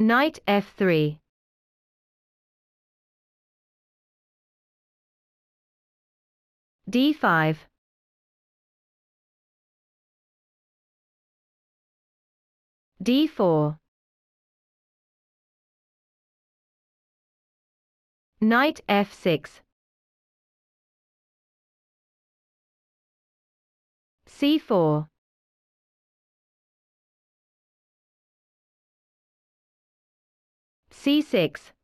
Knight f3. d5. d4. Knight f6. c4. c6.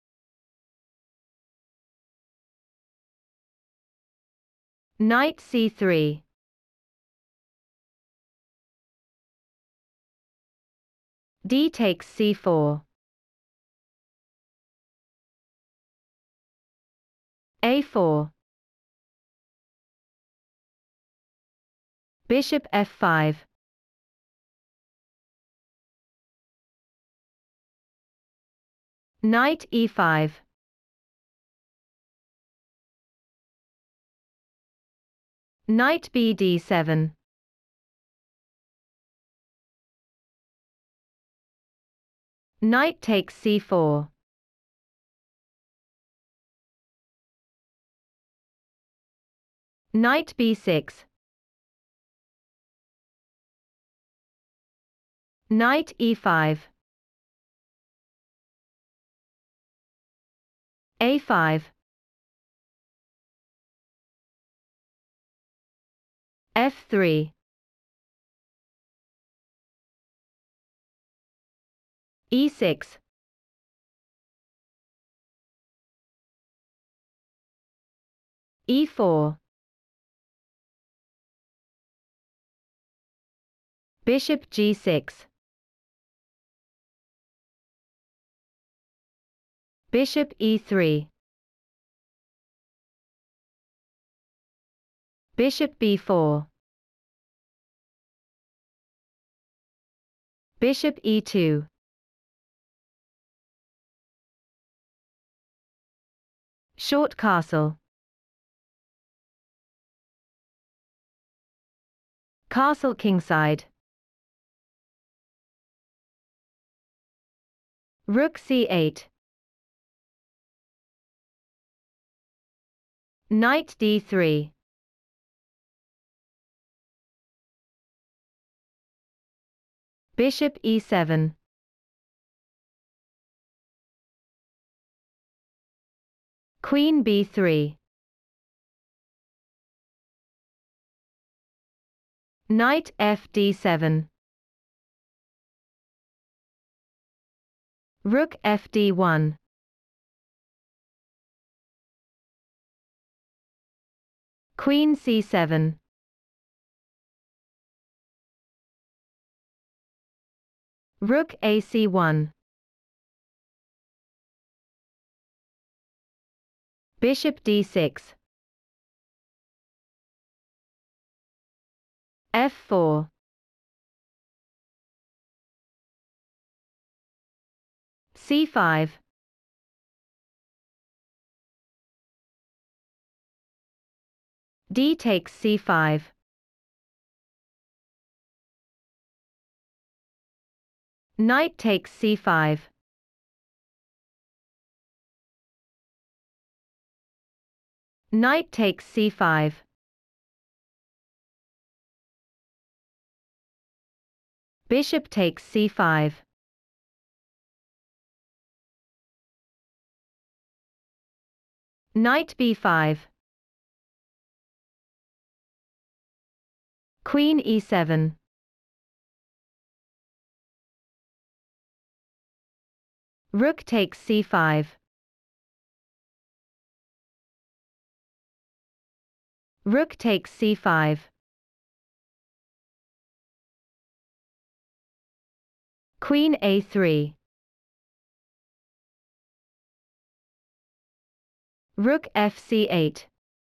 Knight c3. d takes c4. a4. Bishop f5. Knight e5. Knight bd7. Knight takes c4. Knight b6. Knight e5. a5. f3. e6. e4. Bishop g6. Bishop e3. Bishop b4. Bishop e2. Short castle. Castle kingside. Rook c8. Knight d3. Bishop e7. Queen b3. Knight fd7. Rook fd1. Queen c7. Rook ac1. Bishop d6. f4. c5. d takes c5. Knight takes c5. Knight takes c5. Bishop takes c5. Knight b5. Queen e7. Rook takes c5. Rook takes c5. Queen a3. Rook fc8.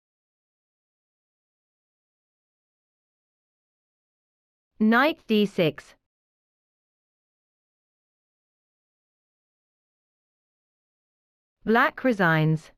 Knight d6. Black resigns.